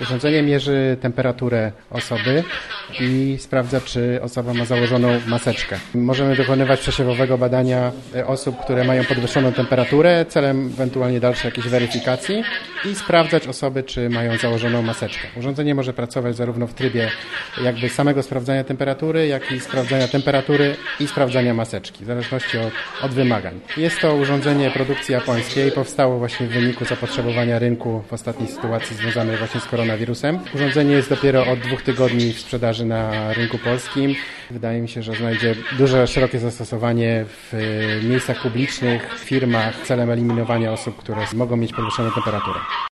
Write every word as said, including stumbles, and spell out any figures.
Urządzenie mierzy temperaturę osoby i sprawdza, czy osoba ma założoną maseczkę. Możemy dokonywać przesiewowego badania osób, które mają podwyższoną temperaturę, celem ewentualnie dalszej jakiejś weryfikacji i sprawdzać osoby, czy mają założoną maseczkę. Urządzenie może pracować zarówno w trybie jakby samego sprawdzania temperatury, jak i sprawdzania temperatury i sprawdzania maseczki, w zależności od, od wymagań. Jest to urządzenie produkcji japońskiej, powstało właśnie w wyniku zapotrzebowania rynku w ostatniej sytuacji związanej właśnie z koronawirusem. Urządzenie jest dopiero od dwóch tygodni w sprzedaży na rynku polskim. Wydaje mi się, że znajdzie duże, szerokie zastosowanie w miejscach publicznych, w firmach celem eliminowania osób, które mogą mieć podwyższoną temperaturę.